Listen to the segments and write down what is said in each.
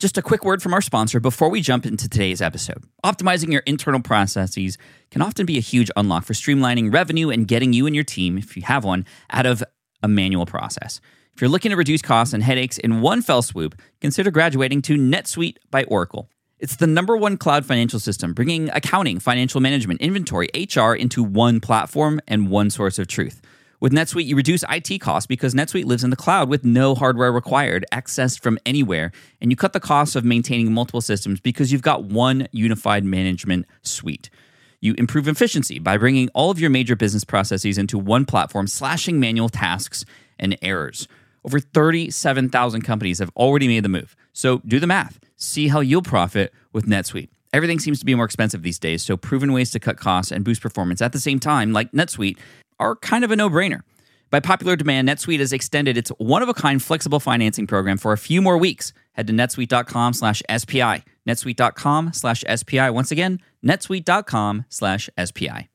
Just a quick word from our sponsor before we jump into today's episode. Optimizing your internal processes can often be a huge unlock for streamlining revenue and getting you and your team, if you have one, out of a manual process. If you're looking to reduce costs and headaches in one fell swoop, consider graduating to NetSuite by Oracle. It's the #1 cloud financial system, bringing accounting, financial management, inventory, HR into one platform and one source of truth. With NetSuite, you reduce IT costs because NetSuite lives in the cloud with no hardware required, accessed from anywhere, and you cut the cost of maintaining multiple systems because you've got one unified management suite. You improve efficiency by bringing all of your major business processes into one platform, slashing manual tasks and errors. Over 37,000 companies have already made the move. So do the math. See how you'll profit with NetSuite. Everything seems to be more expensive these days, so proven ways to cut costs and boost performance at the same time, like NetSuite, are kind of a no-brainer. By popular demand, NetSuite has extended its one-of-a-kind flexible financing program for a few more weeks. Head to netsuite.com/SPI. netsuite.com/SPI. Once again, netsuite.com/SPI.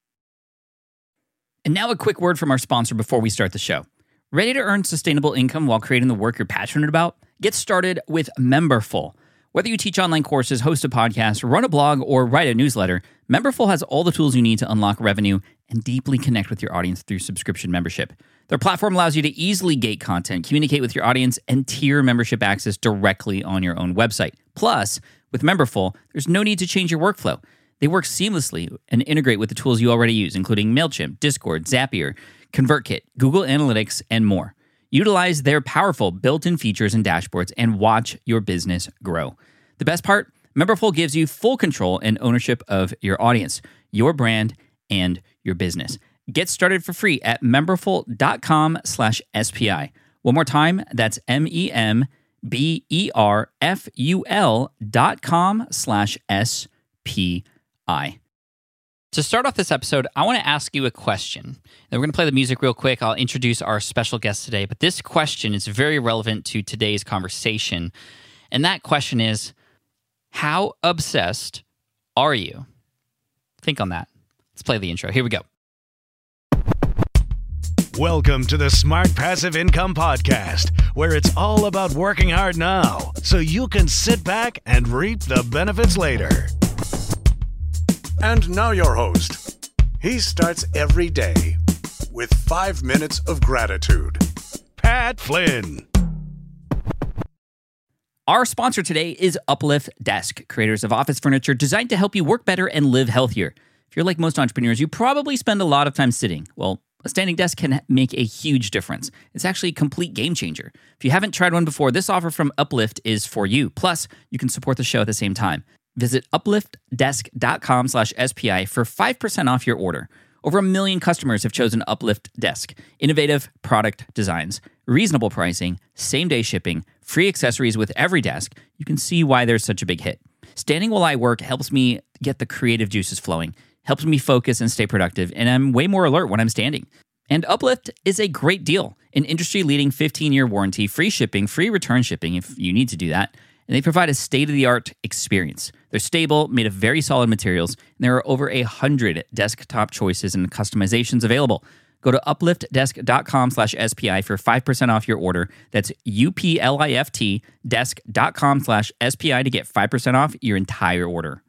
And now a quick word from our sponsor before we start the show. Ready to earn sustainable income while creating the work you're passionate about? Get started with Memberful. Whether you teach online courses, host a podcast, run a blog, or write a newsletter, Memberful has all the tools you need to unlock revenue and deeply connect with your audience through subscription membership. Their platform allows you to easily gate content, communicate with your audience, and tier membership access directly on your own website. Plus, with Memberful, there's no need to change your workflow. They work seamlessly and integrate with the tools you already use, including MailChimp, Discord, Zapier, ConvertKit, Google Analytics, and more. Utilize their powerful built-in features and dashboards and watch your business grow. The best part? Memberful gives you full control and ownership of your audience, your brand, and your business. Get started for free at memberful.com/SPI. One more time, that's memberful.com/SPI. To start off this episode, I want to ask you a question. Now, we're going to play the music real quick. I'll introduce our special guest today, but this question is very relevant to today's conversation. And that question is, how obsessed are you? Think on that. Let's play the intro. Here we go. Welcome to the Smart Passive Income Podcast, where it's all about working hard now so you can sit back and reap the benefits later. And now your host. He starts every day with 5 minutes of gratitude. Pat Flynn. Our sponsor today is Uplift Desk, creators of office furniture designed to help you work better and live healthier. If you're like most entrepreneurs, you probably spend a lot of time sitting. Well, a standing desk can make a huge difference. It's actually a complete game changer. If you haven't tried one before, this offer from Uplift is for you. Plus, you can support the show at the same time. Visit upliftdesk.com/SPI for 5% off your order. Over 1 million customers have chosen Uplift Desk. Innovative product designs, reasonable pricing, same-day shipping, free accessories with every desk. You can see why there's such a big hit. Standing while I work helps me get the creative juices flowing, helps me focus and stay productive, and I'm way more alert when I'm standing. And Uplift is a great deal. An industry-leading 15-year warranty, free shipping, free return shipping if you need to do that. And they provide a state-of-the-art experience. They're stable, made of very solid materials, and there are over 100 desktop choices and customizations available. Go to upliftdesk.com/SPI for 5% off your order. That's UPLIFT desk.com/SPI to get 5% off your entire order.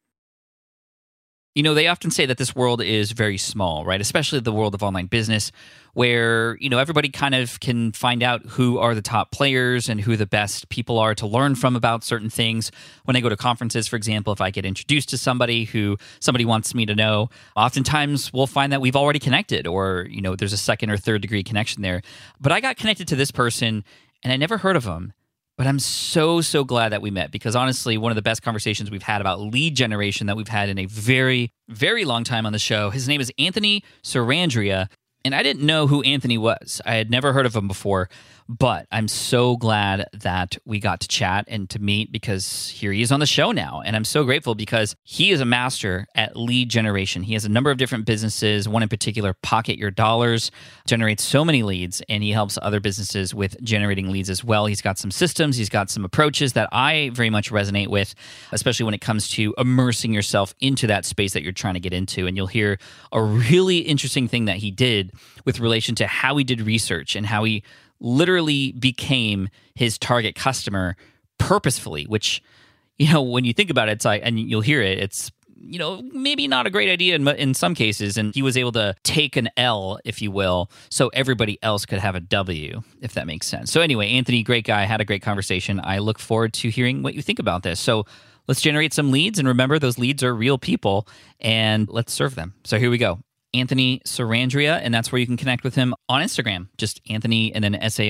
You know, they often say that this world is very small, right? Especially the world of online business, where, you know, everybody kind of can find out who are the top players and who the best people are to learn from about certain things. When I go to conferences, for example, if I get introduced to somebody who somebody wants me to know, oftentimes we'll find that we've already connected, or, you know, there's a second or third degree connection there. But I got connected to this person and I never heard of them. But I'm so glad that we met, because honestly, one of the best conversations we've had about lead generation that we've had in a very, very long time on the show. His name is Anthony Sarandria, and I didn't know who Anthony was. I had never heard of him before, but I'm so glad that we got to chat and to meet, because here he is on the show now. And I'm so grateful because he is a master at lead generation. He has a number of different businesses, one in particular, Pocket Your Dollars, generates so many leads, and he helps other businesses with generating leads as well. He's got some systems, he's got some approaches that I very much resonate with, especially when it comes to immersing yourself into that space that you're trying to get into. And you'll hear a really interesting thing that he did with relation to how he did research and how he literally became his target customer purposefully, which, when you think about it, it's like, and you'll hear it, it's, maybe not a great idea in some cases. And he was able to take an L, if you will, so everybody else could have a W, if that makes sense. So anyway, Anthony, great guy, had a great conversation. I look forward to hearing what you think about this. So let's generate some leads. And remember, those leads are real people, and let's serve them. So here we go. Anthony Sarandrea, and that's where you can connect with him on Instagram. Just Anthony and then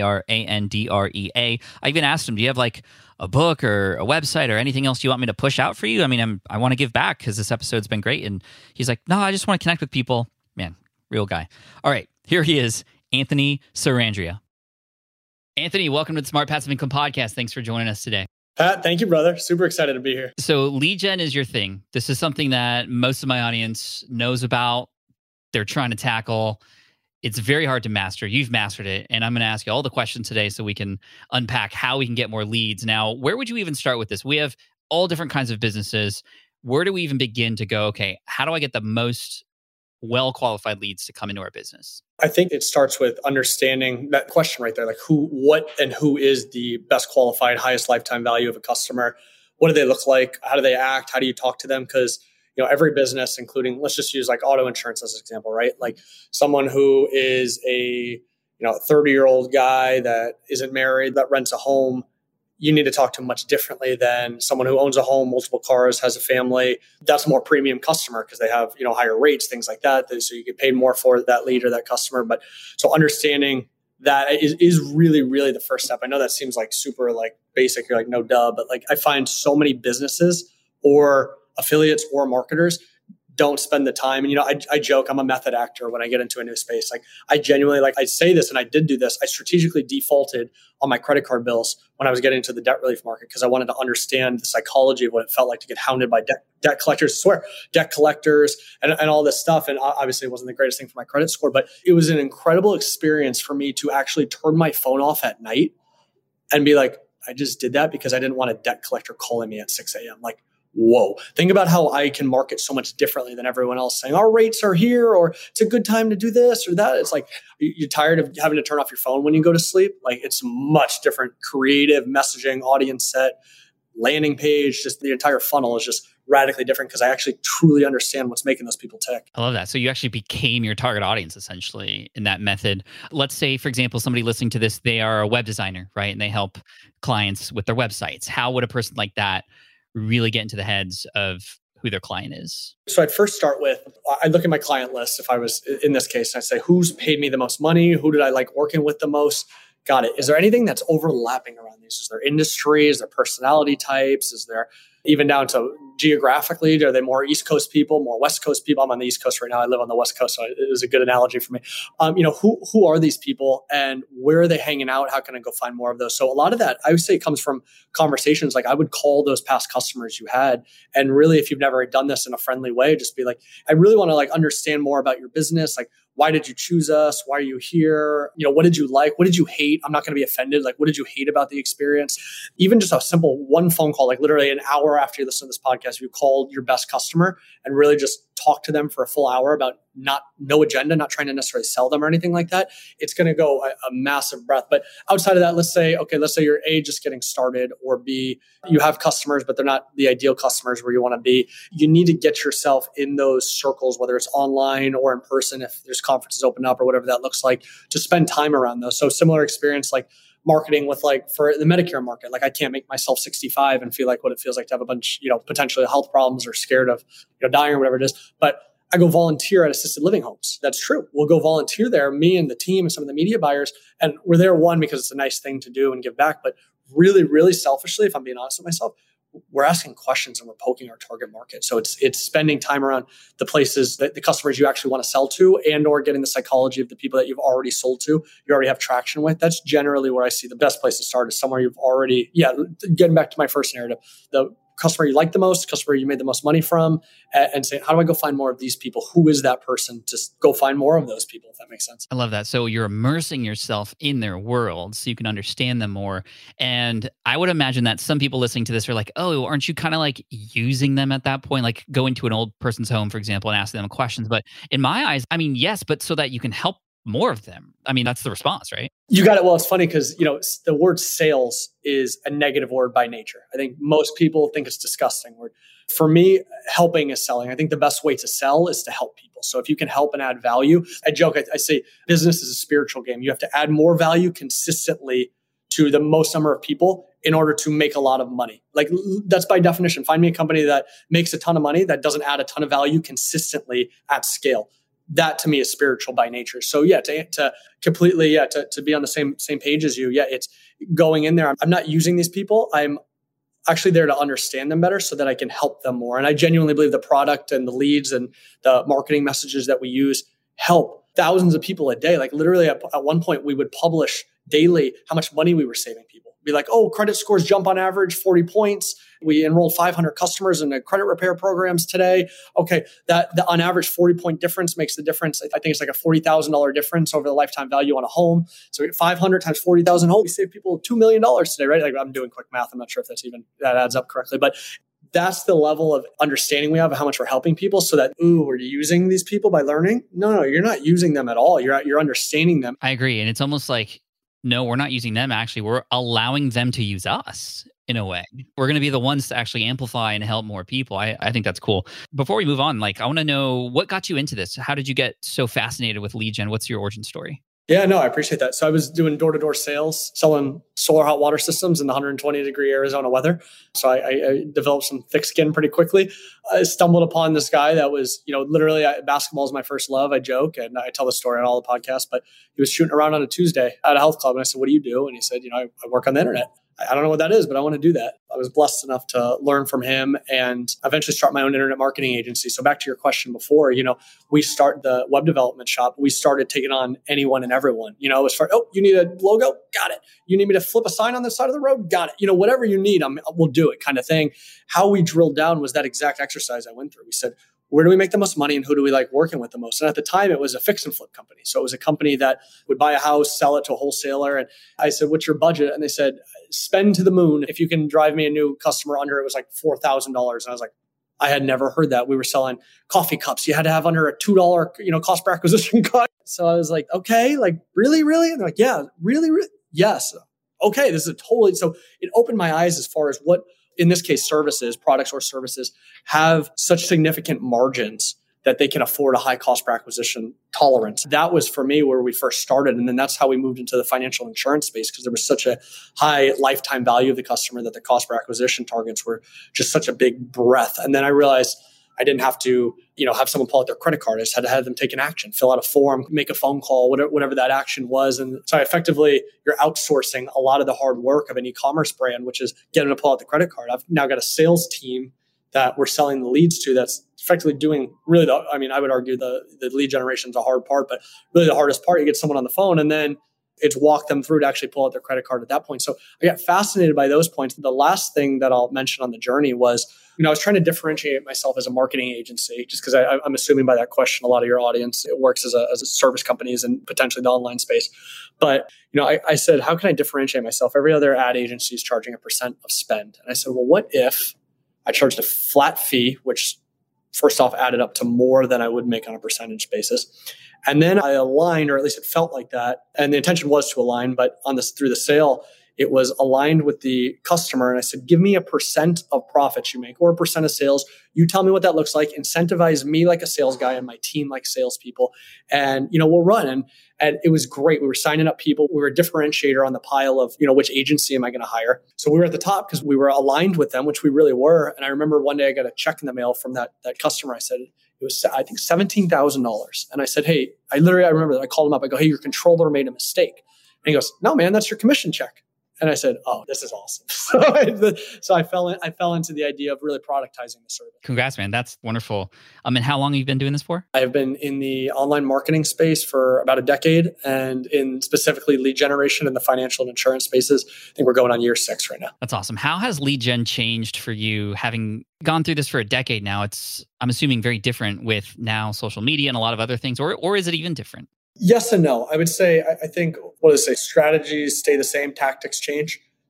Sarandrea. I even asked him, do you have like a book or a website or anything else you want me to push out for you? I mean, I want to give back because this episode's been great. And he's like, no, I just want to connect with people. Man, real guy. All right, here he is, Anthony Sarandrea. Anthony, welcome to the Smart Passive Income Podcast. Thanks for joining us today. Pat, thank you, brother. Super excited to be here. So lead gen is your thing. This is something that most of my audience knows about. They're trying to tackle. It's very hard to master. You've mastered it. And I'm going to ask you all the questions today so we can unpack how we can get more leads. Now, where would you even start with this? We have all different kinds of businesses. Where do we even begin to go, okay, how do I get the most well-qualified leads to come into our business? I think it starts with understanding that question right there, like who is the best qualified, highest lifetime value of a customer? What do they look like? How do they act? How do you talk to them? Because every business, including, let's just use like auto insurance as an example, right? Like someone who is a 30-year-old guy that isn't married, that rents a home, you need to talk to them much differently than someone who owns a home, multiple cars, has a family. That's a more premium customer because they have, higher rates, things like that. So you get paid more for that lead or that customer. But so understanding that is really, really the first step. I know that seems like super like basic. You're like, no duh. But like I find so many businesses or affiliates or marketers don't spend the time. And, I joke, I'm a method actor when I get into a new space. Like I genuinely, I say this and I did do this. I strategically defaulted on my credit card bills when I was getting into the debt relief market because I wanted to understand the psychology of what it felt like to get hounded by debt collectors, debt collectors and all this stuff. And obviously it wasn't the greatest thing for my credit score, but it was an incredible experience for me to actually turn my phone off at night and be like, I just did that because I didn't want a debt collector calling me at 6 a.m. Like, whoa, think about how I can market so much differently than everyone else saying our rates are here, or it's a good time to do this or that. It's like, you're tired of having to turn off your phone when you go to sleep. Like it's much different creative messaging, audience set, landing page, just the entire funnel is just radically different because I actually truly understand what's making those people tick. I love that. So you actually became your target audience essentially in that method. Let's say, for example, somebody listening to this, they are a web designer, right? And they help clients with their websites. How would a person like that really get into the heads of who their client is? So I'd first start with, I'd look at my client list. If I was in this case, I'd say, who's paid me the most money? Who did I like working with the most? Got it. Is there anything that's overlapping around these? Is there industry? Is there personality types? Is there even down to geographically? Are they more East Coast people, more West Coast people? I'm on the East Coast right now. I live on the West Coast, so it was a good analogy for me. Who are these people and where are they hanging out? How can I go find more of those? So a lot of that, I would say, comes from conversations. Like I would call those past customers you had, and really, if you've never done this in a friendly way, just be like, I really want to understand more about your business. Like, why did you choose us? Why are you here? What did you like? What did you hate? I'm not going to be offended. Like, what did you hate about the experience? Even just a simple one phone call, like literally an hour after you listen to this podcast, you called your best customer and really just talk to them for a full hour about no agenda, not trying to necessarily sell them or anything like that. It's going to go a massive breadth. But outside of that, let's say you're A, just getting started, or B, you have customers, but they're not the ideal customers where you want to be. You need to get yourself in those circles, whether it's online or in person, if there's conferences open up or whatever that looks like, to spend time around those. So similar experience, like marketing with for the Medicare market. Like I can't make myself 65 and feel like what it feels like to have a bunch, potentially health problems or scared of, dying or whatever it is. But I go volunteer at assisted living homes. That's true. We'll go volunteer there, me and the team and some of the media buyers. And we're there, one, because it's a nice thing to do and give back. But really, really selfishly, if I'm being honest with myself, we're asking questions and we're poking our target market. So it's spending time around the places that the customers you actually want to sell to, and or getting the psychology of the people that you've already sold to, you already have traction with. That's generally where I see the best place to start, is somewhere you've already, getting back to my first narrative, the customer you like the most, customer you made the most money from, and say, how do I go find more of these people? Who is that person? Just go find more of those people, if that makes sense. I love that. So you're immersing yourself in their world so you can understand them more. And I would imagine that some people listening to this are like, oh, aren't you kind of like using them at that point? Like go into an old person's home, for example, and ask them questions. But in my eyes, I mean, yes, but so that you can help more of them. I mean, that's the response, right? You got it. Well, it's funny because, the word sales is a negative word by nature. I think most people think it's a disgusting word. For me, helping is selling. I think the best way to sell is to help people. So if you can help and add value, I joke, I say business is a spiritual game. You have to add more value consistently to the most number of people in order to make a lot of money. Like that's by definition. Find me a company that makes a ton of money that doesn't add a ton of value consistently at scale. That to me is spiritual by nature. So to completely, to be on the same page as you. Yeah, it's going in there. I'm not using these people. I'm actually there to understand them better so that I can help them more. And I genuinely believe the product and the leads and the marketing messages that we use help thousands of people a day. Like literally at one point we would publish daily how much money we were saving people. Be like, oh, credit scores jump on average 40 points. We enrolled 500 customers in the credit repair programs today. Okay, that on average 40-point difference makes the difference. I think it's like a $40,000 difference over the lifetime value on a home. So 500 times 40,000 home, we save people $2 million today, right? Like I'm doing quick math. I'm not sure if that adds up correctly, but that's the level of understanding we have of how much we're helping people so that, we're using these people by learning. No, you're not using them at all. You're understanding them. I agree. And it's almost like, no, we're not using them. Actually, we're allowing them to use us in a way. We're going to be the ones to actually amplify and help more people. I think that's cool. Before we move on, I want to know what got you into this? How did you get so fascinated with lead gen? What's your origin story? Yeah, no, I appreciate that. So I was doing door-to-door sales, selling solar hot water systems in the 120-degree Arizona weather. So I developed some thick skin pretty quickly. I stumbled upon this guy that was, literally basketball is my first love. I joke and I tell the story on all the podcasts, but he was shooting around on a Tuesday at a health club. And I said, what do you do? And he said, I work on the internet. I don't know what that is, but I want to do that. I was blessed enough to learn from him and eventually start my own internet marketing agency. So back to your question before, we start the web development shop. We started taking on anyone and everyone. It was you need a logo? Got it. You need me to flip a sign on the side of the road? Got it. Whatever you need, we'll do it kind of thing. How we drilled down was that exact exercise I went through. We said, where do we make the most money and who do we like working with the most? And at the time, it was a fix and flip company. So it was a company that would buy a house, sell it to a wholesaler. And I said, what's your budget? And they said, spend to the moon. If you can drive me a new customer under, it was like $4,000. And I was like, I had never heard that. We were selling coffee cups. You had to have under a $2, cost per acquisition cost. So I was like, okay, like really? And they're like, yeah, really? Yes. Okay, this is so it opened my eyes as far as what, in this case, products or services have such significant margins that they can afford a high cost per acquisition tolerance. That was for me where we first started. And then that's how we moved into the financial insurance space because there was such a high lifetime value of the customer that the cost per acquisition targets were just such a big breadth. And then I realized I didn't have to, have someone pull out their credit card. I just had to have them take an action, fill out a form, make a phone call, whatever that action was. And so effectively, you're outsourcing a lot of the hard work of an e-commerce brand, which is getting to pull out the credit card. I've now got a sales team that we're selling the leads to that's effectively doing really I would argue the lead generation is a hard part, but really the hardest part, you get someone on the phone and then it's walk them through to actually pull out their credit card at that point. So I got fascinated by those points. The last thing that I'll mention on the journey was, I was trying to differentiate myself as a marketing agency, just because I'm assuming by that question, a lot of your audience, it works as a service companies and potentially the online space. But, I said, how can I differentiate myself? Every other ad agency is charging a % of spend. And I said, well, what if I charged a flat fee, which first off added up to more than I would make on a percentage basis. And then I aligned, or at least it felt like that. And the intention was to align, but through the sale, it was aligned with the customer. And I said, give me a % of profits you make or a % of sales. You tell me what that looks like. Incentivize me like a sales guy and my team like salespeople. And, we'll run. And it was great. We were signing up people. We were a differentiator on the pile of, which agency am I going to hire? So we were at the top because we were aligned with them, which we really were. And I remember one day I got a check in the mail from that customer. I said, it was, I think, $17,000. And I said, hey, I remember that I called him up. I go, hey, your controller made a mistake. And he goes, no, man, that's your commission check. And I said, oh, this is awesome. So I fell into the idea of really productizing the service. Congrats, man. That's wonderful. And how long have you been doing this for? I have been in the online marketing space for about a decade, and in specifically lead generation in the financial and insurance spaces. I think we're going on year 6 right now. That's awesome. How has lead gen changed for you, having gone through this for a decade now? It's, I'm assuming, very different with now social media and a lot of other things, or is it even different? Yes and no. I would say, I think, strategies stay the same, tactics change.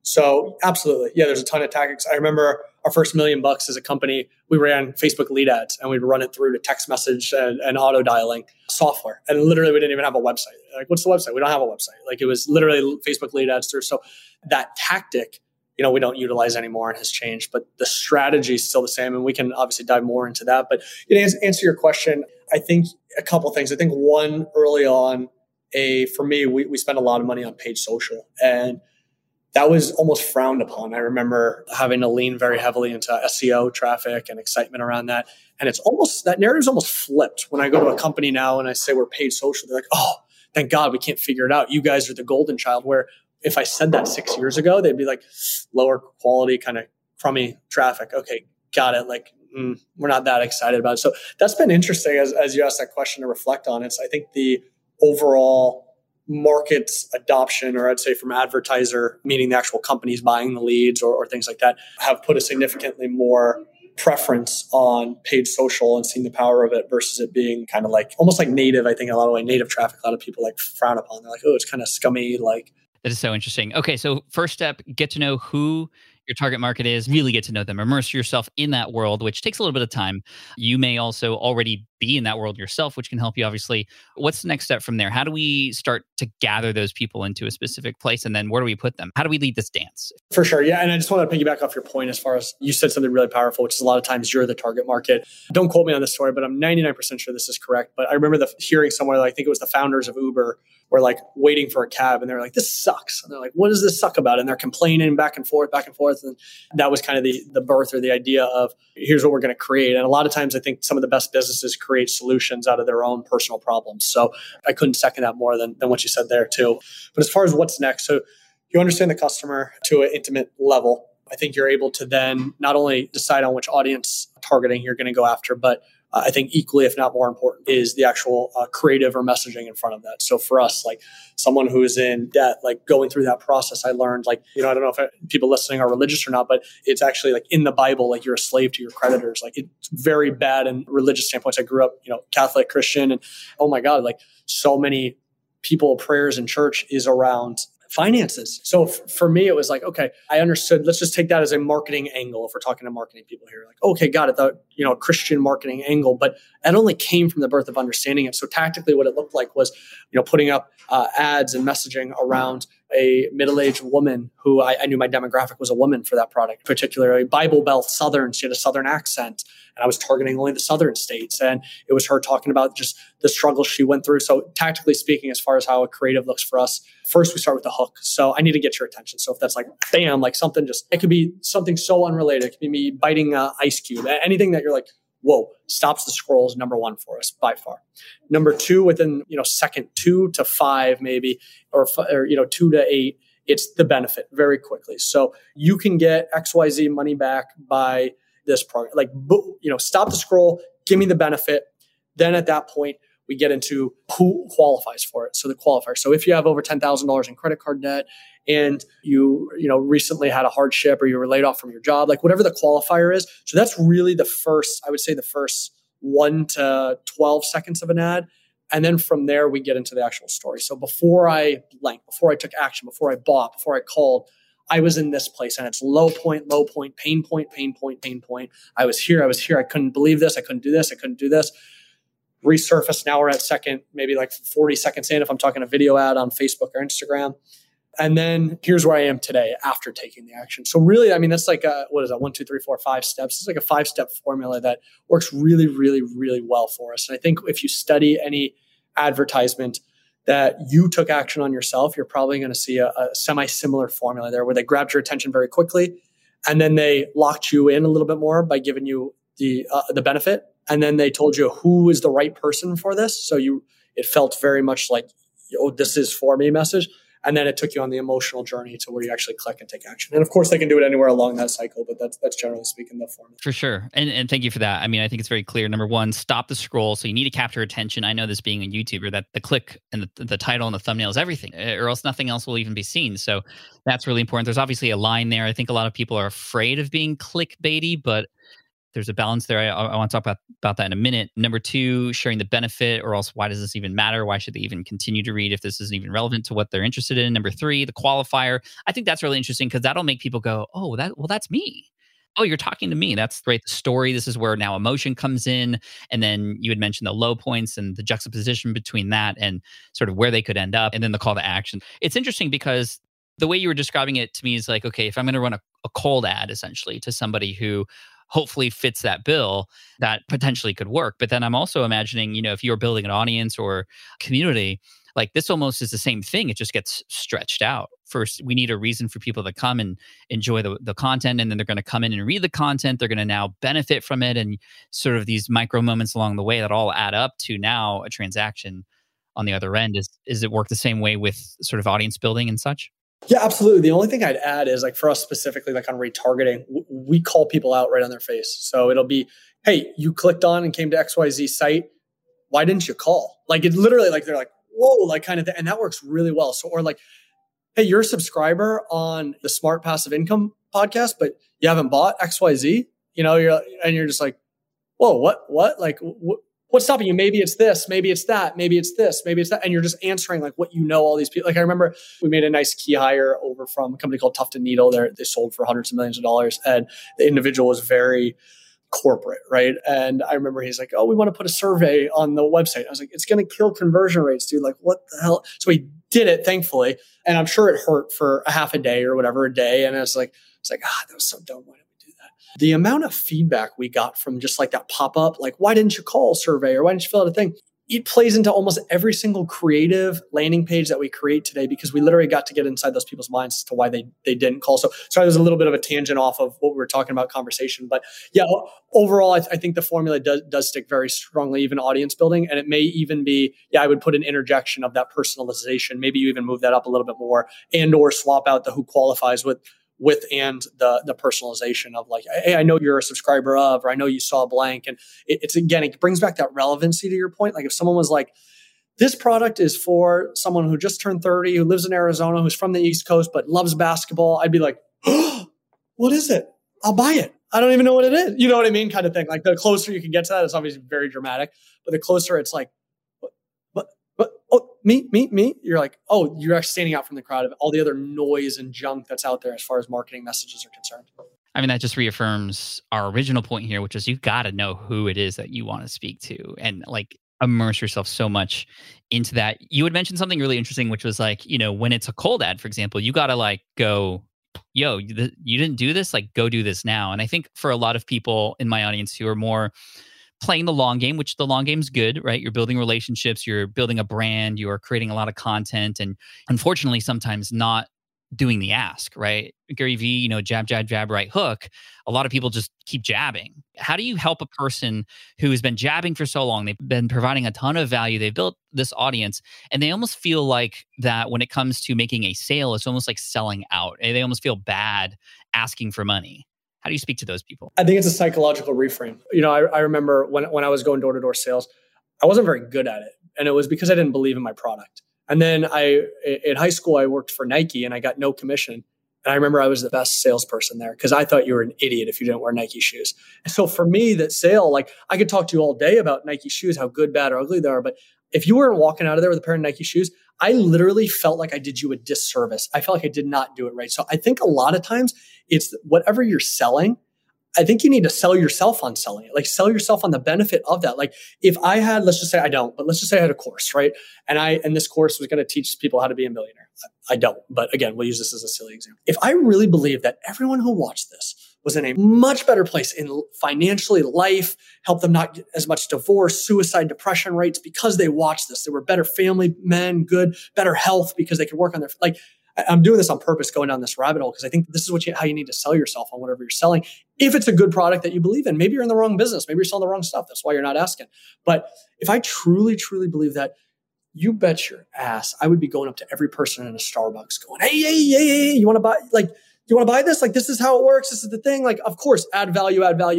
So absolutely. Yeah, there's a ton of tactics. I remember our first $1 million as a company, we ran Facebook lead ads and we'd run it through to text message and auto dialing software. And literally we didn't even have a website. Like, what's the website? We don't have a website. Like, it was literally Facebook lead ads through. So that tactic, we don't utilize anymore and has changed, but the strategy is still the same. And we can obviously dive more into that. But answer your question, I think a couple of things. I think one, early on, for me, we spent a lot of money on paid social, and that was almost frowned upon. I remember having to lean very heavily into SEO traffic and excitement around that. And that narrative's almost flipped. When I go to a company now and I say we're paid social, they're like, oh, thank God we can't figure it out. You guys are the golden child. Where if I said that 6 years ago, they'd be like, lower quality, kind of crummy traffic. Okay, got it. Like, we're not that excited about it. So that's been interesting as you asked that question to reflect on. I think the overall market adoption, or I'd say from advertiser, meaning the actual companies buying the leads or things like that, have put a significantly more preference on paid social and seeing the power of it versus it being kind of like almost like native. I think a lot of native traffic, a lot of people like frown upon. They're like, oh, it's kind of scummy. Like, that is so interesting. Okay, so first step, get to know who your target market is, really get to know them, immerse yourself in that world, which takes a little bit of time. You may also already be in that world yourself, which can help you, obviously. What's the next step from there? How do we start to gather those people into a specific place? And then where do we put them? How do we lead this dance? For sure. Yeah. And I just want to piggyback off your point as far as you said something really powerful, which is a lot of times you're the target market. Don't quote me on this story, but I'm 99% sure this is correct. But I remember hearing somewhere, I think it was the founders of Uber, were like waiting for a cab and they're like, this sucks. And they're like, what does this suck about? And they're complaining back and forth. And that was kind of the birth or the idea of here's what we're going to create. And a lot of times I think some of the best businesses create solutions out of their own personal problems. So I couldn't second that more than what you said there too. But as far as what's next, so you understand the customer to an intimate level. I think you're able to then not only decide on which audience targeting you're going to go after, but I think equally, if not more important, is the actual creative or messaging in front of that. So for us, like someone who is in debt, like going through that process, I learned I don't know if people listening are religious or not, but it's actually like in the Bible, like you're a slave to your creditors. Like it's very bad in religious standpoints. I grew up, Catholic, Christian, and oh my God, like so many people, prayers in church is around finances. So for me, it was like, okay, I understood. Let's just take that as a marketing angle. If we're talking to marketing people here, like, okay, got it. The, Christian marketing angle, but it only came from the birth of understanding it. So tactically what it looked like was, putting up ads and messaging around a middle-aged woman who I knew my demographic was a woman for that product, particularly Bible Belt Southern. She had a Southern accent and I was targeting only the Southern states. And it was her talking about just the struggles she went through. So tactically speaking, as far as how a creative looks for us, first we start with the hook. So I need to get your attention. So if that's like, bam, like something it could be something so unrelated. It could be me biting an ice cube, anything that you're like, whoa, stops the scroll is number one for us by far. Number two, within, second 2 to 5, maybe, or 2 to 8, it's the benefit very quickly. So you can get XYZ money back by this program. Like, stop the scroll, give me the benefit. Then at that point, we get into who qualifies for it. So the qualifier. So if you have over $10,000 in credit card debt and you recently had a hardship or you were laid off from your job, like whatever the qualifier is. So that's really the first 1 to 12 seconds of an ad. And then from there, we get into the actual story. So before I took action, before I bought, before I called, I was in this place and it's low point, pain point. I was here. I couldn't believe this. I couldn't do this. I couldn't do this. Resurface. Now we're at second, maybe like 40 seconds in if I'm talking a video ad on Facebook or Instagram. And then here's where I am today after taking the action. So really, that's like 1, 2, 3, 4, 5 steps. It's like a 5-step formula that works really, really, really well for us. And I think if you study any advertisement that you took action on yourself, you're probably going to see a semi-similar formula there where they grabbed your attention very quickly and then they locked you in a little bit more by giving you the benefit. And then they told you who is the right person for this. So it felt very much like, this is for me message. And then it took you on the emotional journey to where you actually click and take action. And of course, they can do it anywhere along that cycle, but that's generally speaking the formula. For sure. And thank you for that. I think it's very clear. Number one, stop the scroll. So you need to capture attention. I know this being a YouTuber, that the click and the title and the thumbnail is everything, or else nothing else will even be seen. So that's really important. There's obviously a line there. I think a lot of people are afraid of being clickbaity, but there's a balance there. I want to talk about that in a minute. Number two, sharing the benefit, or else why does this even matter? Why should they even continue to read if this isn't even relevant to what they're interested in? Number three, the qualifier. I think that's really interesting because that'll make people go, oh, that's me. Oh, you're talking to me. That's right. The story. This is where now emotion comes in. And then you had mentioned the low points and the juxtaposition between that and sort of where they could end up. And then the call to action. It's interesting because the way you were describing it to me is like, okay, if I'm going to run a cold ad essentially to somebody who hopefully fits that bill, that potentially could work. But then I'm also imagining, if you're building an audience or community, like this almost is the same thing. It just gets stretched out. First, we need a reason for people to come and enjoy the content. And then they're going to come in and read the content. They're going to now benefit from it. And sort of these micro moments along the way that all add up to now a transaction on the other end. Is it work the same way with sort of audience building and such? Yeah, absolutely. The only thing I'd add is like for us specifically, like on retargeting, we call people out right on their face. So it'll be, hey, you clicked on and came to XYZ site. Why didn't you call? Like it literally, like they're like, whoa, like kind of thing. And that works really well. So, or like, hey, you're a subscriber on the Smart Passive Income podcast, but you haven't bought XYZ, you're just like, whoa, what? Like, what's stopping you? Maybe it's this, maybe it's that, maybe it's this, maybe it's that. And you're just answering like what all these people. Like I remember we made a nice key hire over from a company called Tuft & Needle. They sold for hundreds of millions of dollars. And the individual was very corporate, right? And I remember he's like, oh, we want to put a survey on the website. I was like, it's going to kill conversion rates, dude. Like, what the hell? So he did it, thankfully. And I'm sure it hurt for a half a day or whatever a day. And that was so dumb. Why did we do that? The amount of feedback we got from just like that pop-up, like, why didn't you call survey or why didn't you fill out a thing? It plays into almost every single creative landing page that we create today because we literally got to get inside those people's minds as to why they didn't call. So sorry, there's a little bit of a tangent off of what we were talking about conversation. But yeah, overall, I think the formula does stick very strongly, even audience building. And it may even be, I would put an interjection of that personalization. Maybe you even move that up a little bit more and or swap out the who qualifies with and the personalization of like, hey, I know you're a subscriber of, or I know you saw blank. And it brings back that relevancy to your point. Like if someone was like, this product is for someone who just turned 30, who lives in Arizona, who's from the East Coast, but loves basketball. I'd be like, oh, what is it? I'll buy it. I don't even know what it is. You know what I mean? Kind of thing. Like the closer you can get to that, it's obviously very dramatic, but the closer it's like, me. You're like, oh, you're actually standing out from the crowd of all the other noise and junk that's out there as far as marketing messages are concerned. I mean, that just reaffirms our original point here, which is you've got to know who it is that you want to speak to and like immerse yourself so much into that. You had mentioned something really interesting, which was like, when it's a cold ad, for example, you got to like go, yo, you didn't do this, like go do this now. And I think for a lot of people in my audience who are more playing the long game, which the long game's good, right? You're building relationships, you're building a brand, you're creating a lot of content, and unfortunately, sometimes not doing the ask, right? Gary Vee, jab, jab, jab, right hook. A lot of people just keep jabbing. How do you help a person who has been jabbing for so long? They've been providing a ton of value. They've built this audience, and they almost feel like that when it comes to making a sale, it's almost like selling out. They almost feel bad asking for money. How do you speak to those people? I think it's a psychological reframe. I remember when I was going door-to-door sales, I wasn't very good at it. And it was because I didn't believe in my product. And then in high school, I worked for Nike and I got no commission. And I remember I was the best salesperson there because I thought you were an idiot if you didn't wear Nike shoes. And so for me, that sale, like I could talk to you all day about Nike shoes, how good, bad, or ugly they are. But if you weren't walking out of there with a pair of Nike shoes, I literally felt like I did you a disservice. I felt like I did not do it right. So I think a lot of times it's whatever you're selling, I think you need to sell yourself on selling it. Like sell yourself on the benefit of that. Like if I had, let's just say I don't, but let's just say I had a course, right? And this course was going to teach people how to be a millionaire. I don't, but again, we'll use this as a silly example. If I really believe that everyone who watched this was in a much better place in financially, life, help them not get as much divorce, suicide, depression rates because they watched this. They were better family men, good, better health because they could work on their, like, I'm doing this on purpose, going down this rabbit hole, because I think this is how you need to sell yourself on whatever you're selling. If it's a good product that you believe in, maybe you're in the wrong business. Maybe you're selling the wrong stuff. That's why you're not asking. But if I truly, truly believe that, you bet your ass, I would be going up to every person in a Starbucks going, hey, you want to buy, like, you want to buy this? Like, this is how it works. This is the thing. Like, of course, add value.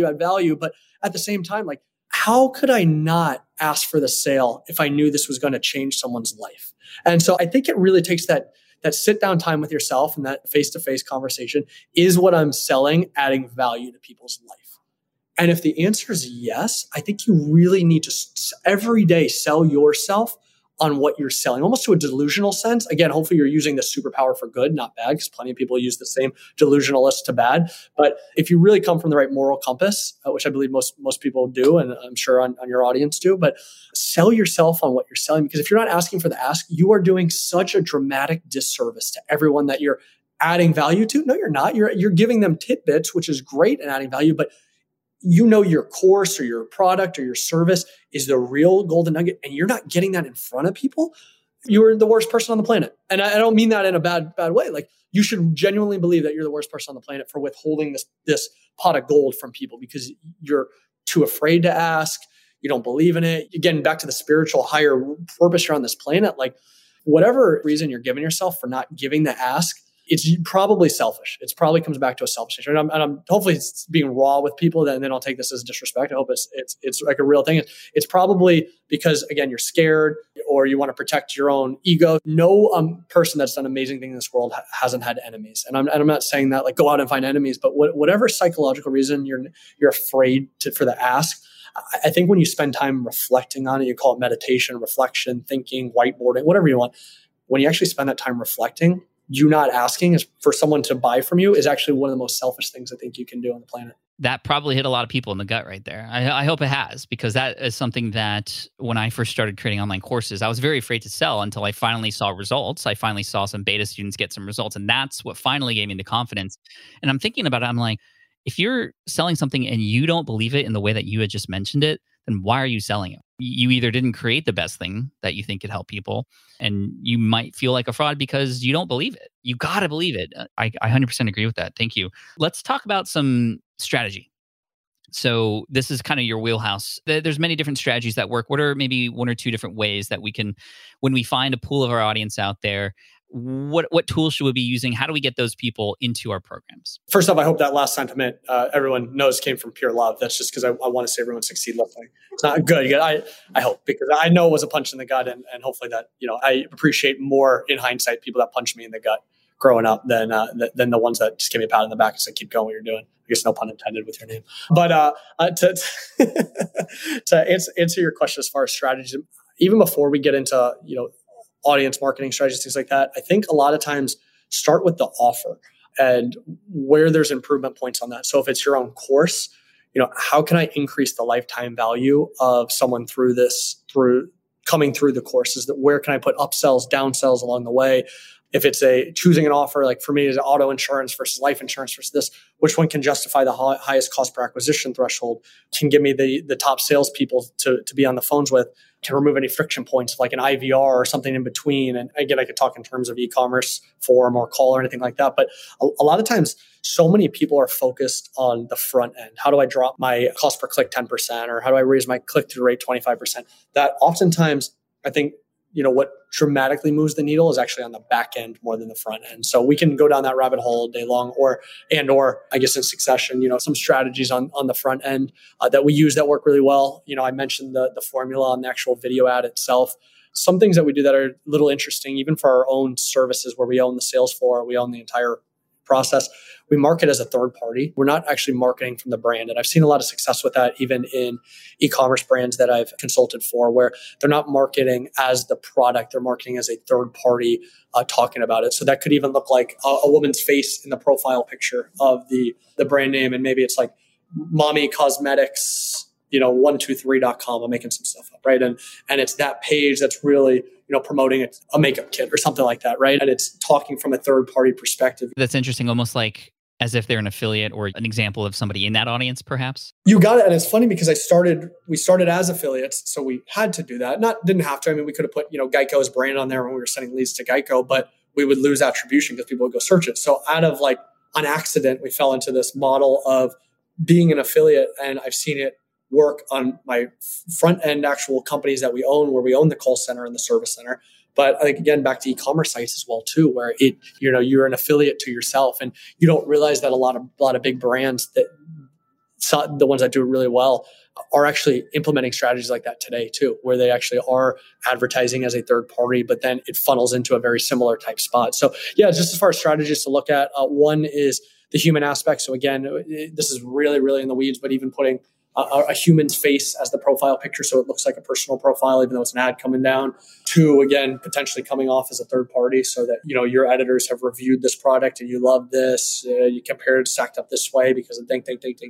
But at the same time, like, how could I not ask for the sale if I knew this was going to change someone's life? And so I think it really takes that sit down time with yourself and that face-to-face conversation. Is what I'm selling adding value to people's life? And if the answer is yes, I think you really need to every day sell yourself on what you're selling, almost to a delusional sense. Again, hopefully you're using the superpower for good, not bad, because plenty of people use the same delusionalist to bad. But if you really come from the right moral compass, which I believe most people do, and I'm sure on your audience do, but sell yourself on what you're selling. Because if you're not asking for the ask, you are doing such a dramatic disservice to everyone that you're adding value to. No, you're not. You're giving them tidbits, which is great and adding value, but your course or your product or your service is the real golden nugget, and you're not getting that in front of people, you're the worst person on the planet. And I don't mean that in a bad way. Like, you should genuinely believe that you're the worst person on the planet for withholding this pot of gold from people because you're too afraid to ask. You don't believe in it. Again, back to the spiritual higher purpose you're on this planet. Like, whatever reason you're giving yourself for not giving the ask, it's probably selfish. It probably comes back to a selfish nature. And I'm hopefully it's being raw with people, and then I'll take this as disrespect. I hope it's like a real thing. It's probably because, again, you're scared or you want to protect your own ego. No person that's done amazing things in this world hasn't had enemies. And I'm not saying that like go out and find enemies, but whatever psychological reason you're afraid for the ask, I think when you spend time reflecting on it, you call it meditation, reflection, thinking, whiteboarding, whatever you want. When you actually spend that time reflecting, you not asking is for someone to buy from you is actually one of the most selfish things I think you can do on the planet. That probably hit a lot of people in the gut right there. I hope it has, because that is something that when I first started creating online courses, I was very afraid to sell until I finally saw results. I finally saw some beta students get some results, and that's what finally gave me the confidence. And I'm thinking about it, I'm like, if you're selling something and you don't believe it in the way that you had just mentioned it, then why are you selling it? You either didn't create the best thing that you think could help people, and you might feel like a fraud because you don't believe it. You got to believe it. I 100% agree with that. Thank you. Let's talk about some strategy. So this is kind of your wheelhouse. There's many different strategies that work. What are maybe one or two different ways that we can, when we find a pool of our audience out there, what tools should we be using? How do we get those people into our programs? First off, I hope that last sentiment everyone knows came from pure love. That's just because I want to see everyone succeed listening. It's not good. I hope, because I know it was a punch in the gut, and hopefully that, I appreciate more in hindsight people that punched me in the gut growing up than the ones that just give me a pat on the back and say, keep going what you're doing. I guess no pun intended with your name. But to answer your question as far as strategies, even before we get into, audience marketing strategies, things like that, I think a lot of times start with the offer and where there's improvement points on that. So if it's your own course, how can I increase the lifetime value of someone through coming through the courses? That where can I put upsells, downsells along the way? If it's choosing an offer, like for me, is auto insurance versus life insurance versus this, which one can justify the highest cost per acquisition threshold, can give me the top salespeople to be on the phones with, can remove any friction points like an IVR or something in between. And again, I could talk in terms of e-commerce, forum or call or anything like that. But a lot of times, so many people are focused on the front end. How do I drop my cost per click 10%? Or how do I raise my click-through rate 25%? That oftentimes, I think, what dramatically moves the needle is actually on the back end more than the front end. So we can go down that rabbit hole all day long, or I guess in succession, some strategies on the front end that we use that work really well. I mentioned the formula on the actual video ad itself. Some things that we do that are a little interesting, even for our own services where we own the sales floor, we own the entire process. We market as a third party. We're not actually marketing from the brand. And I've seen a lot of success with that, even in e-commerce brands that I've consulted for, where they're not marketing as the product, they're marketing as a third party talking about it. So that could even look like a woman's face in the profile picture of the brand name. And maybe it's like Mommy Cosmetics, 123.com. I'm making some stuff up, right? And it's that page that's really, promoting a makeup kit or something like that, right? And it's talking from a third party perspective. That's interesting, almost like as if they're an affiliate or an example of somebody in that audience, perhaps? You got it. And it's funny because we started as affiliates, so we had to do that. Didn't have to. I mean, we could have put, Geico's brand on there when we were sending leads to Geico, but we would lose attribution because people would go search it. So out of on accident, we fell into this model of being an affiliate, and I've seen it work on my front end actual companies that we own, where we own the call center and the service center. But I think, again, back to e-commerce sites as well too, where you're an affiliate to yourself, and you don't realize that a lot of big brands, that the ones that do it really well, are actually implementing strategies like that today too, where they actually are advertising as a third party, but then it funnels into a very similar type spot. So yeah, just as far as strategies to look at, one is the human aspect. So again, this is really, really in the weeds, but even putting a human's face as the profile picture so it looks like a personal profile, even though it's an ad coming down. 2, again, potentially coming off as a third party so that, your editors have reviewed this product and you love this. You compare it stacked up this way because of ding.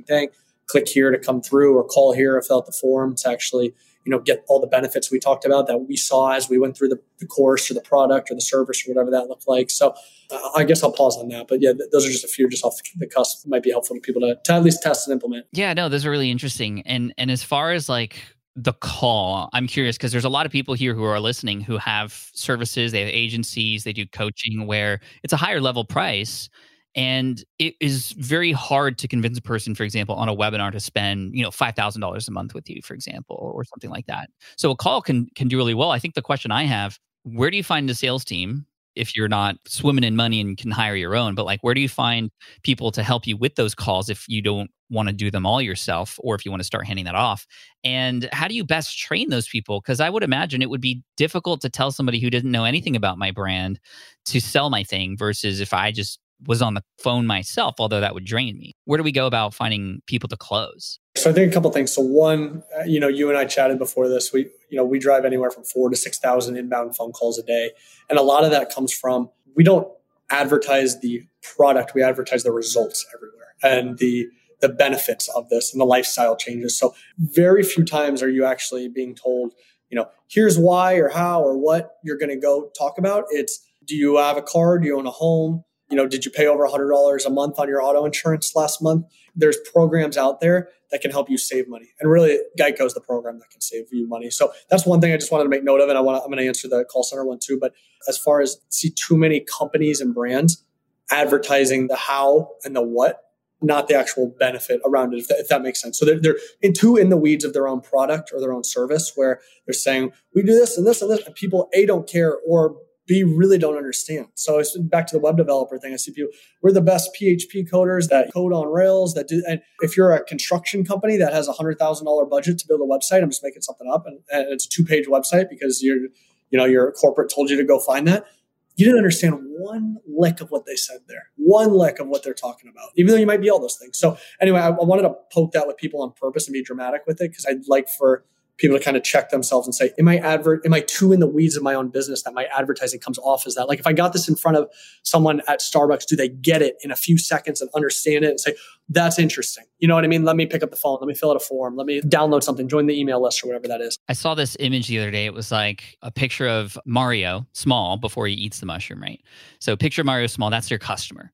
Click here to come through or call here or fill out the form to actually, get all the benefits we talked about that we saw as we went through the course or the product or the service or whatever that looked like. So I guess I'll pause on that. But yeah, those are just a few just off the cusp. Might be helpful to people to at least test and implement. Yeah, no, those are really interesting. And as far as like the call, I'm curious because there's a lot of people here who are listening who have services, they have agencies, they do coaching where it's a higher level price. And it is very hard to convince a person, for example, on a webinar to spend, $5,000 a month with you, for example, or something like that. So a call can do really well. I think the question I have, where do you find a sales team if you're not swimming in money and can hire your own? But like, where do you find people to help you with those calls if you don't want to do them all yourself, or if you want to start handing that off? And how do you best train those people? Because I would imagine it would be difficult to tell somebody who didn't know anything about my brand to sell my thing versus if I just was on the phone myself, although that would drain me. Where do we go about finding people to close? So I think a couple of things. So one, you and I chatted before this. We drive anywhere from 4,000 to 6,000 inbound phone calls a day. And a lot of that comes from, we don't advertise the product, we advertise the results everywhere and the benefits of this and the lifestyle changes. So very few times are you actually being told, here's why or how or what you're going to go talk about. It's, do you have a car? Do you own a home? Did you pay over $100 a month on your auto insurance last month? There's programs out there that can help you save money. And really, Geico is the program that can save you money. So that's one thing I just wanted to make note of. And I'm going to answer the call center one too. But as far as see too many companies and brands advertising the how and the what, not the actual benefit around it, if that makes sense. So they're in the weeds of their own product or their own service where they're saying, we do this and this and this. And people, A, don't care, or B, really don't understand. So it's back to the web developer thing. I see people, we're the best PHP coders that code on Rails that do. And if you're a construction company that has $100,000 budget to build a website, I'm just making something up, and it's a 2-page website because your corporate told you to go find that. You didn't understand one lick of what they said there, one lick of what they're talking about, even though you might be all those things. So anyway, I wanted to poke that with people on purpose and be dramatic with it because I'd like for people to kind of check themselves and say, am I too in the weeds of my own business that my advertising comes off as that? Like if I got this in front of someone at Starbucks, do they get it in a few seconds and understand it and say, that's interesting? You know what I mean? Let me pick up the phone. Let me fill out a form. Let me download something, join the email list or whatever that is. I saw this image the other day. It was like a picture of Mario small before he eats the mushroom, right? So picture Mario small, that's your customer.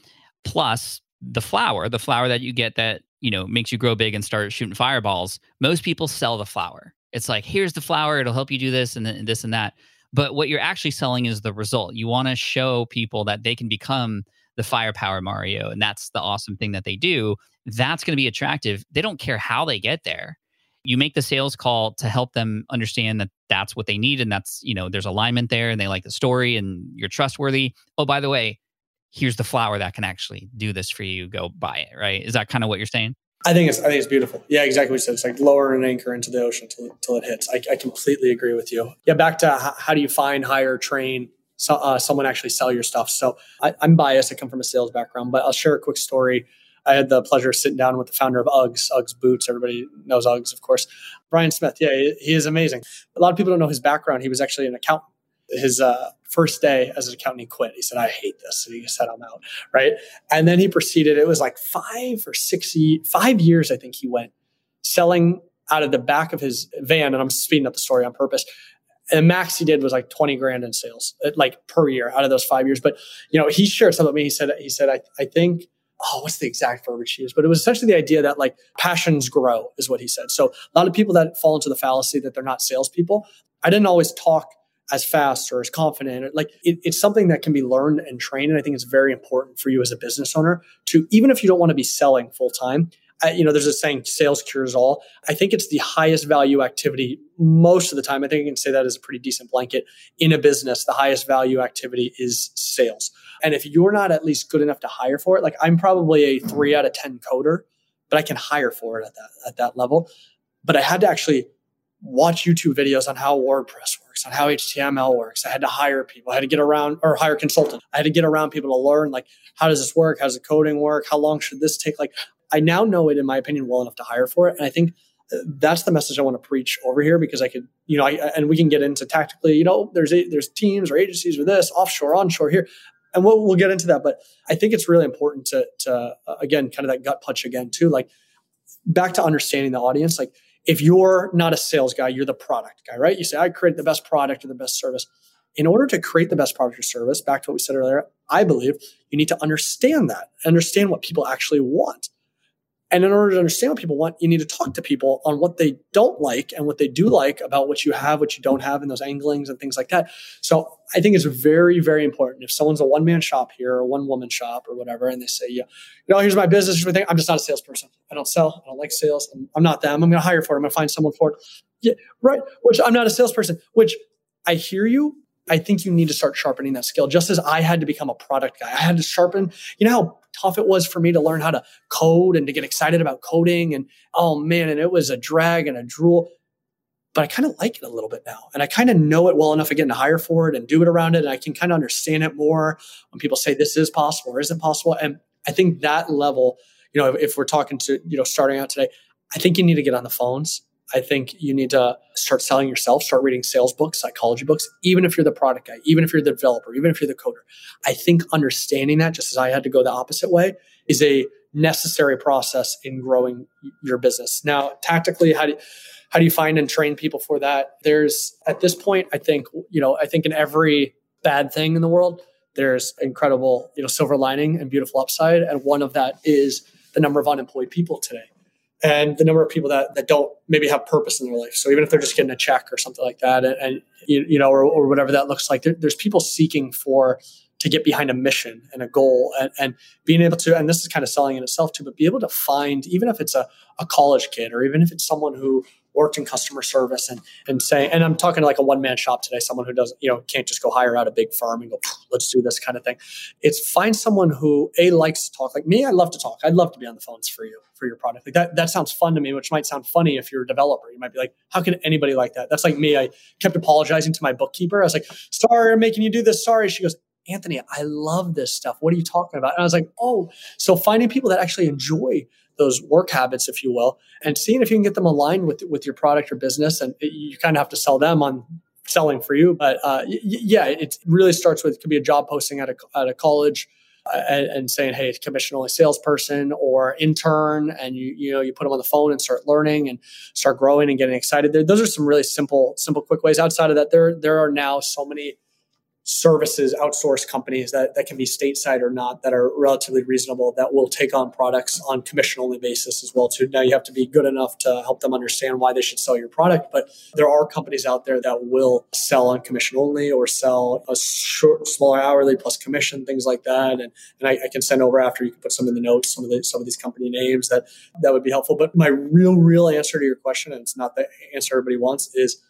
Plus the flower that you get that makes you grow big and start shooting fireballs. Most people sell the flower. It's like, here's the flower. It'll help you do this and this and that. But what you're actually selling is the result. You want to show people that they can become the firepower Mario. And that's the awesome thing that they do. That's going to be attractive. They don't care how they get there. You make the sales call to help them understand that that's what they need. And that's, there's alignment there and they like the story and you're trustworthy. Oh, by the way, here's the flower that can actually do this for you. Go buy it, right? Is that kind of what you're saying? I think it's beautiful. Yeah, exactly what you said. It's like lower an anchor into the ocean till it hits. I completely agree with you. Yeah, back to how do you find, hire, train someone actually sell your stuff? So I'm biased. I come from a sales background, but I'll share a quick story. I had the pleasure of sitting down with the founder of Uggs Boots. Everybody knows Uggs, of course. Brian Smith. Yeah, he is amazing. A lot of people don't know his background. He was actually an accountant. His first day as an accountant, he quit. He said, I hate this. And he said, I'm out. Right. And then he proceeded. It was like 5 years, I think he went selling out of the back of his van. And I'm speeding up the story on purpose. And max he did was like 20 grand in sales, like per year out of those 5 years. But, he shared something with me. He said, I think, what's the exact verbiage he used? But it was essentially the idea that like passions grow is what he said. So a lot of people that fall into the fallacy that they're not salespeople. I didn't always talk as fast or as confident. Like it's something that can be learned and trained. And I think it's very important for you as a business owner to, even if you don't want to be selling full time, there's a saying, sales cures all. I think it's the highest value activity most of the time. I think you can say that as a pretty decent blanket in a business. The highest value activity is sales. And if you're not at least good enough to hire for it, like I'm probably a 3 out of 10 coder, but I can hire for it at that level. But I had to actually watch YouTube videos on how WordPress works, on how HTML works. I had to hire people. I had to get around or hire consultants. I had to get around people to learn, like, how does this work? How does the coding work? How long should this take? Like, I now know it, in my opinion, well enough to hire for it. And I think that's the message I want to preach over here, because I could, and we can get into tactically, there's teams or agencies or this, offshore, onshore here. And we'll get into that. But I think it's really important to again, kind of that gut punch again too, like back to understanding the audience. Like, if you're not a sales guy, you're the product guy, right? You say, I create the best product or the best service. In order to create the best product or service, back to what we said earlier, I believe you need to understand what people actually want. And in order to understand what people want, you need to talk to people on what they don't like and what they do like about what you have, what you don't have, and those anglings and things like that. So I think it's very, very important. If someone's a one-man shop here or one-woman shop or whatever, and they say, here's my business, here's my thing. I'm just not a salesperson. I don't sell. I don't like sales. I'm not them. I'm going to hire for it. I'm going to find someone for it. Yeah, right. Which I'm not a salesperson, which I hear you. I think you need to start sharpening that skill, just as I had to become a product guy. I had to sharpen, how tough it was for me to learn how to code and to get excited about coding. And oh man, and it was a drag and a drool. But I kind of like it a little bit now. And I kind of know it well enough again to hire for it and do it around it. And I can kind of understand it more when people say this is possible or isn't possible. And I think that level, if we're talking to, starting out today, I think you need to get on the phones. I think you need to start selling yourself, start reading sales books, psychology books, even if you're the product guy, even if you're the developer, even if you're the coder. I think understanding that, just as I had to go the opposite way, is a necessary process in growing your business. Now, tactically, how do you find and train people for that? There's, at this point, I think in every bad thing in the world, there's incredible, silver lining and beautiful upside. And one of that is the number of unemployed people today. And the number of people that don't maybe have purpose in their life. So even if they're just getting a check or something like that, or whatever that looks like, there's people seeking to get behind a mission and a goal, and being able to, and this is kind of selling in itself too, but be able to find, even if it's a college kid, or even if it's someone who worked in customer service and say, and I'm talking like a one-man shop today, someone who doesn't, can't just go hire out a big firm and go, let's do this kind of thing. It's find someone who likes to talk. Like me, I love to talk. I'd love to be on the phones for you, for your product. Like that sounds fun to me, which might sound funny if you're a developer. You might be like, how can anybody like that? That's like me. I kept apologizing to my bookkeeper. I was like, sorry, I'm making you do this. Sorry. She goes, Anthony, I love this stuff. What are you talking about? And I was like, oh, so finding people that actually enjoy those work habits, if you will, and seeing if you can get them aligned with your product or business. And you kind of have to sell them on selling for you. But it really starts with, it could be a job posting at a college and saying, hey, commission only salesperson or intern. And you put them on the phone and start learning and start growing and getting excited. Those are some really simple, quick ways. Outside of that, there are now so many services, outsourced companies that can be stateside or not, that are relatively reasonable, that will take on products on commission only basis as well too. Now you have to be good enough to help them understand why they should sell your product, but there are companies out there that will sell on commission only or sell a smaller hourly plus commission, things like that. And I can send over after, you can put some in the notes, some of these company names that would be helpful. But my real answer to your question, and it's not the answer everybody wants, is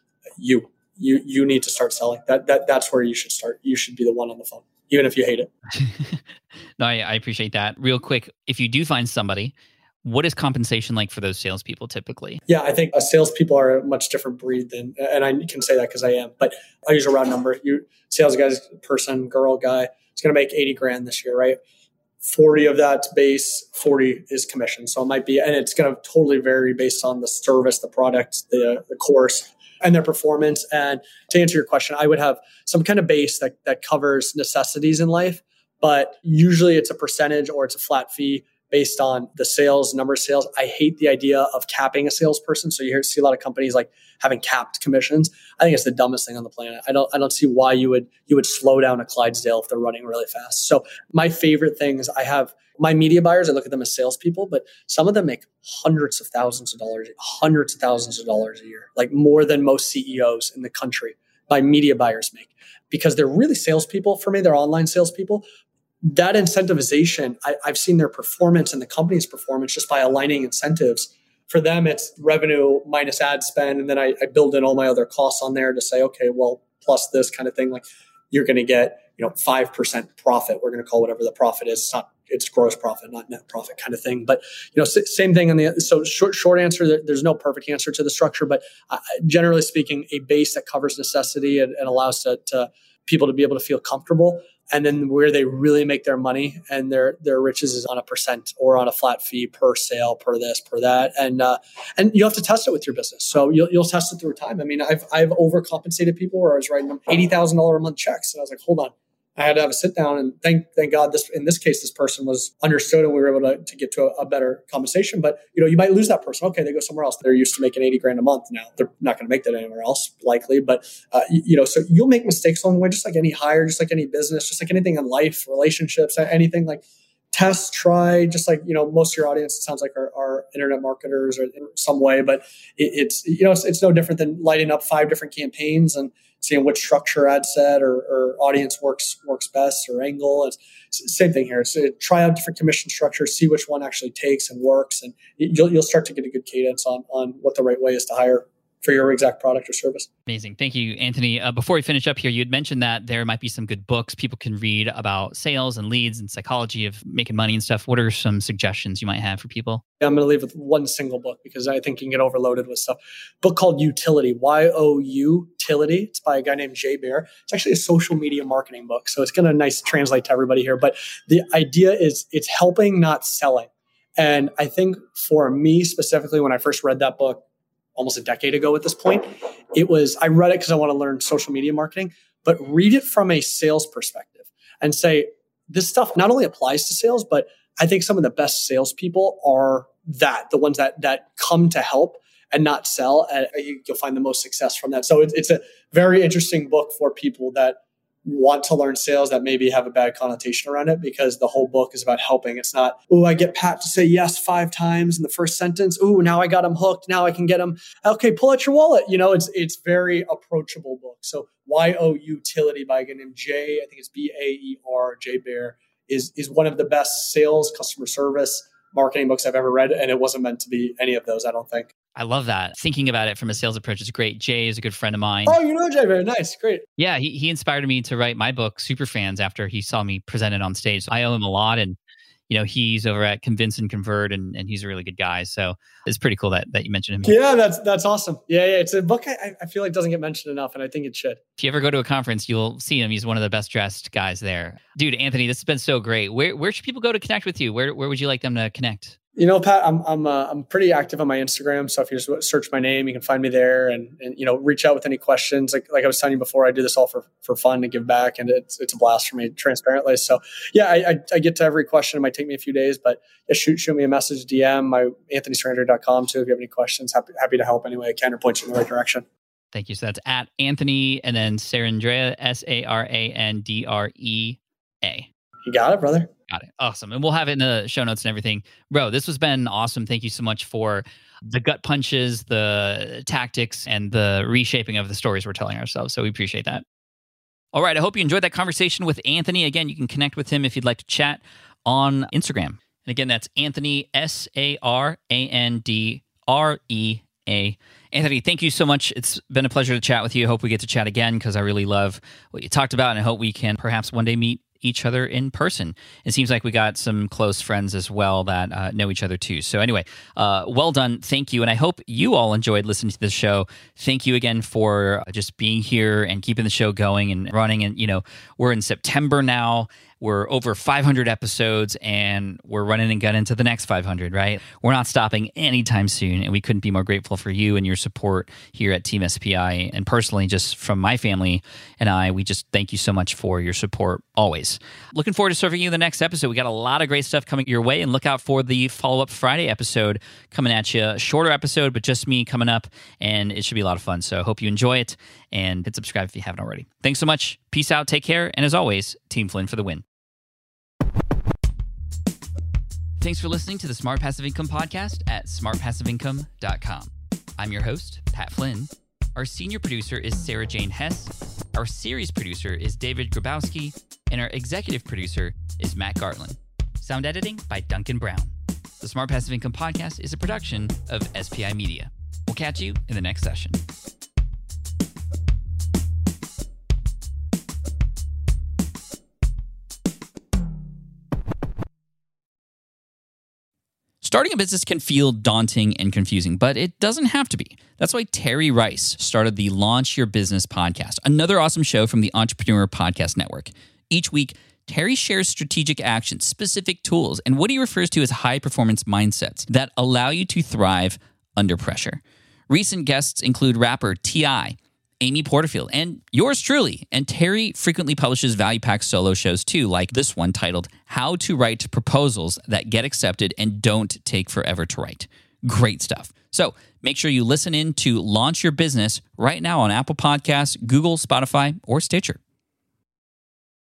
you need to start selling. That's where you should start. You should be the one on the phone, even if you hate it. No, I appreciate that. Real quick, if you do find somebody, what is compensation like for those salespeople typically? Yeah, I think salespeople are a much different breed than, and I can say that because I am, but I'll use a round number. Sales guy's person, girl, guy, is going to make 80 grand this year, right? 40 of that's base, 40 is commission. So it might be, and it's going to totally vary based on the service, the product, the course, and their performance. And to answer your question, I would have some kind of base that covers necessities in life, but usually it's a percentage or it's a flat fee based on the sales, number of sales. I hate the idea of capping a salesperson. So you see a lot of companies like having capped commissions. I think it's the dumbest thing on the planet. I don't see why you would slow down a Clydesdale if they're running really fast. So my favorite things, I have my media buyers, I look at them as salespeople, but some of them make hundreds of thousands of dollars a year, like more than most CEOs in the country. My media buyers make, because they're really salespeople for me. They're online salespeople. That incentivization, I've seen their performance and the company's performance just by aligning incentives. For them, it's revenue minus ad spend. And then I build in all my other costs on there to say, okay, well, plus this kind of thing, like you're going to get, 5% profit. We're going to call whatever the profit is. It's not it's gross profit, not net profit kind of thing. But, same thing on so short answer, there's no perfect answer to the structure, but generally speaking, a base that covers necessity and allows to people to be able to feel comfortable. And then where they really make their money and their riches is on a percent or on a flat fee per sale, per this, per that. And you have to test it with your business. So you'll test it through time. I mean, I've overcompensated people where I was writing them $80,000 a month checks. And I was like, hold on. I had to have a sit down, and thank God in this case, this person was understood and we were able to get to a better compensation. But, you might lose that person. Okay, they go somewhere else. They're used to making $80,000 a month. Now they're not going to make that anywhere else likely. But, so you'll make mistakes along the way, just like any hire, just like any business, just like anything in life, relationships, anything like test, try, just like, most of your audience, it sounds like are internet marketers or in some way, but it's no different than lighting up 5 different campaigns and seeing which structure, ad set or audience works best or angle. It's same thing here. So try out different commission structures, see which one actually takes and works, and you'll start to get a good cadence on what the right way is to hire for your exact product or service. Amazing. Thank you, Anthony. Before we finish up here, you had mentioned that there might be some good books people can read about sales and leads and psychology of making money and stuff. What are some suggestions you might have for people? I'm going to leave with one single book because I think you can get overloaded with stuff. Book called Utility, Y-O-U-Tility. It's by a guy named Jay Baer. It's actually a social media marketing book. So it's going to translate to everybody here. But the idea is it's helping, not selling. And I think for me specifically, when I first read that book, almost a decade ago at this point, I read it because I want to learn social media marketing, but read it from a sales perspective and say, this stuff not only applies to sales, but I think some of the best salespeople are the ones that come to help and not sell. And you'll find the most success from that. So it's a very interesting book for people that want to learn sales that maybe have a bad connotation around it, because the whole book is about helping. It's not, I get Pat to say yes 5 times in the first sentence. Now I got him hooked. Now I can get him. Okay, pull out your wallet. It's very approachable book. So Y-O-Utility by a guy named Jay, I think it's B-A-E-R, Jay Baer, is one of the best sales, customer service, marketing books I've ever read. And it wasn't meant to be any of those, I don't think. I love that. Thinking about it from a sales approach is great. Jay is a good friend of mine. Oh, you know Jay very nice. Great. Yeah, he inspired me to write my book, Superfans, after he saw me present it on stage. So I owe him a lot. And, he's over at Convince and Convert, and he's a really good guy. So it's pretty cool that you mentioned him. Yeah, that's awesome. Yeah. It's a book I feel like doesn't get mentioned enough, and I think it should. If you ever go to a conference, you'll see him. He's one of the best dressed guys there. Dude, Anthony, this has been so great. Where should people go to connect with you? Where would you like them to connect? Pat, I'm pretty active on my Instagram. So if you just search my name, you can find me there and reach out with any questions. Like I was telling you before, I do this all for fun to give back, and it's a blast for me, transparently. So yeah, I get to every question. It might take me a few days, but shoot me a message, DM my AnthonySarandrea.com too. If you have any questions, happy to help any way I can or point you in the right direction. Thank you. So that's at Anthony and then Sarandrea, Sarandrea. You got it, brother. Got it. Awesome. And we'll have it in the show notes and everything. Bro, this has been awesome. Thank you so much for the gut punches, the tactics, and the reshaping of the stories we're telling ourselves. So we appreciate that. All right. I hope you enjoyed that conversation with Anthony. Again, you can connect with him if you'd like to chat on Instagram. And again, that's Anthony, Sarandrea. Anthony, thank you so much. It's been a pleasure to chat with you. I hope we get to chat again because I really love what you talked about, and I hope we can perhaps one day meet each other in person. It seems like we got some close friends as well that know each other too. So anyway, well done. Thank you. And I hope you all enjoyed listening to this show. Thank you again for just being here and keeping the show going and running. And, we're in September now. We're over 500 episodes, and we're running and gunning to the next 500, right? We're not stopping anytime soon, and we couldn't be more grateful for you and your support here at Team SPI. And personally, just from my family and I, we just thank you so much for your support always. Looking forward to serving you the next episode. We got a lot of great stuff coming your way, and look out for the follow-up Friday episode coming at you. Shorter episode, but just me coming up, and it should be a lot of fun. So I hope you enjoy it, and hit subscribe if you haven't already. Thanks so much. Peace out. Take care. And as always, Team Flynn for the win. Thanks for listening to the Smart Passive Income Podcast at smartpassiveincome.com. I'm your host, Pat Flynn. Our senior producer is Sarah Jane Hess. Our series producer is David Grabowski. And our executive producer is Matt Gartland. Sound editing by Duncan Brown. The Smart Passive Income Podcast is a production of SPI Media. We'll catch you in the next session. Starting a business can feel daunting and confusing, but it doesn't have to be. That's why Terry Rice started the Launch Your Business podcast, another awesome show from the Entrepreneur Podcast Network. Each week, Terry shares strategic actions, specific tools, and what he refers to as high-performance mindsets that allow you to thrive under pressure. Recent guests include rapper T.I., Amy Porterfield, and yours truly. And Terry frequently publishes value-packed solo shows too, like this one titled How to Write Proposals That Get Accepted and Don't Take Forever to Write. Great stuff. So make sure you listen in to Launch Your Business right now on Apple Podcasts, Google, Spotify, or Stitcher.